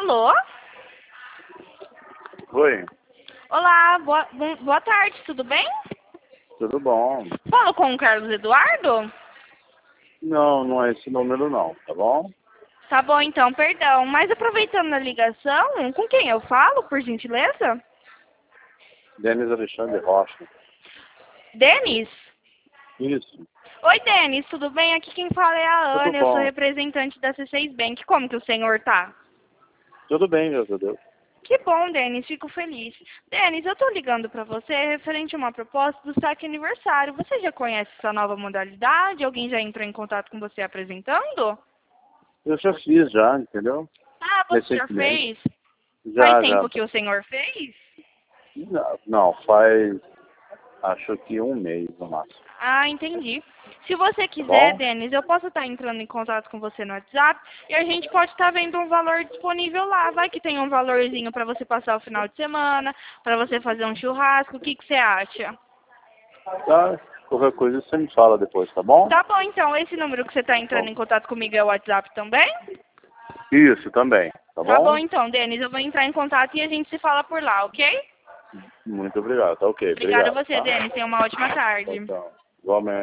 Alô? Oi, Olá, boa tarde, tudo bem? tudo bom? Falo com o Carlos Eduardo? Não, não é esse número não, tá bom? Tá bom então, perdão. Mas aproveitando a ligação, com quem eu falo, por gentileza? Denis Alexandre Rocha. Denis? Isso, Oi, Denis, tudo bem? Aqui quem fala é a tudo Ana, eu sou bom. representante da C6 Bank. Como que o senhor tá? Tudo bem, graças a Deus. Que bom, Denis, fico feliz. Denis, eu tô ligando pra você referente a uma proposta do saque aniversário. Você já conhece essa nova modalidade? Alguém já entrou em contato com você apresentando? Eu já fiz já, entendeu? Ah, você já Recentemente. fez? Faz Já. tempo que o senhor fez? Não, faz acho que um mês no máximo, Ah, entendi. Se você tá quiser, bom? Denis, eu posso estar entrando em contato com você no WhatsApp e a gente pode estar vendo um valor disponível lá. Vai que tem um valorzinho para você passar o final de semana, para você fazer um churrasco. O que que você acha? Tá, qualquer coisa você me fala depois, tá bom? Tá bom, então. Esse número que você está entrando Bom, em contato comigo é o WhatsApp também? isso também, tá Tá bom, bom? então, Denis. Eu vou entrar em contato e a gente se fala por lá, ok? Muito obrigado, tá ok, Obrigada a obrigado, você, tá? Denis. Tenha uma ótima Tchau, tarde. tchau. Igualmente.